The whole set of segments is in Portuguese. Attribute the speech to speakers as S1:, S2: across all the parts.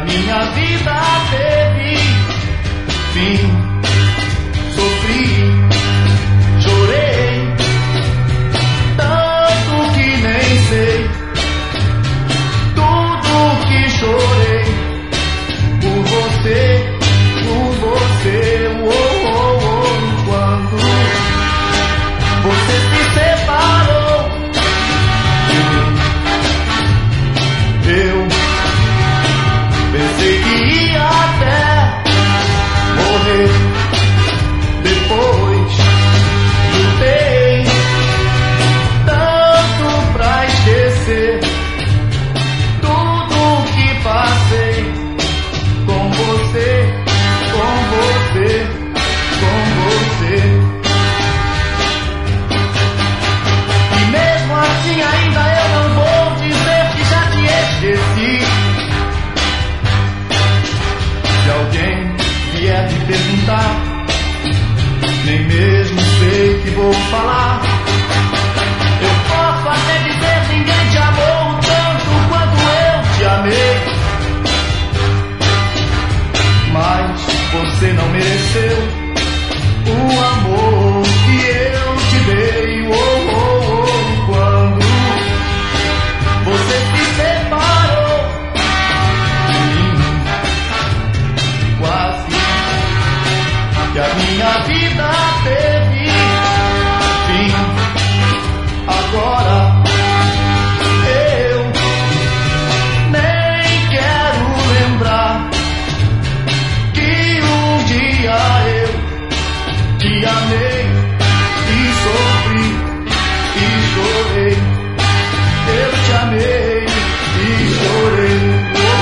S1: minha vida teve fim. Sofri, chorei, tanto que nem sei tudo que chorei por você, oh, oh, oh. Quando você se separou de mim, eu pensei que ia até morrer. Depois lutei tanto pra esquecer tudo que passei com você, com você, com você. E mesmo assim ainda eu não vou dizer que já te esqueci. Se alguém vier me perguntar, nem mesmo sei que vou falar. Eu posso até dizer: ninguém te amou tanto quanto eu te amei. Mas você não mereceu o amor que eu te dei, oh, oh, oh. Quando você se separou de mim, quase que a minha vida teve fim. Agora eu nem quero lembrar que um dia eu te amei e sofri e chorei. Eu te amei e chorei.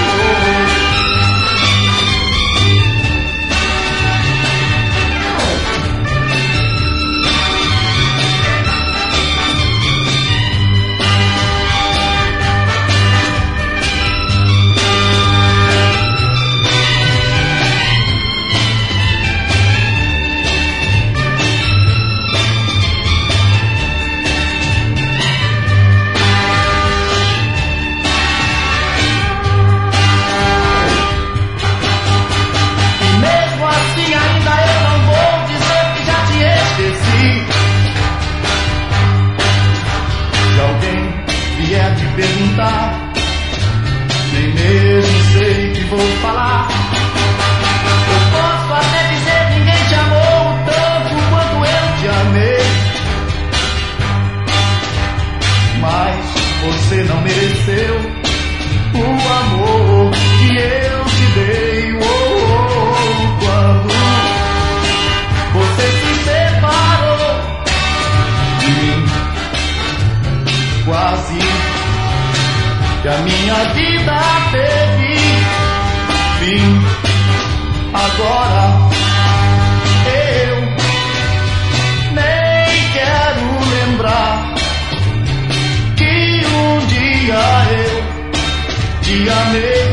S1: Perguntar, nem mesmo sei que vou falar. Eu posso até dizer: ninguém te amou tanto quanto eu te amei. Mas você não mereceu o amor que eu te dei, oh, oh, oh. Quando você se separou de mim, quase que a minha vida teve fim. Agora eu nem quero lembrar que um dia eu te amei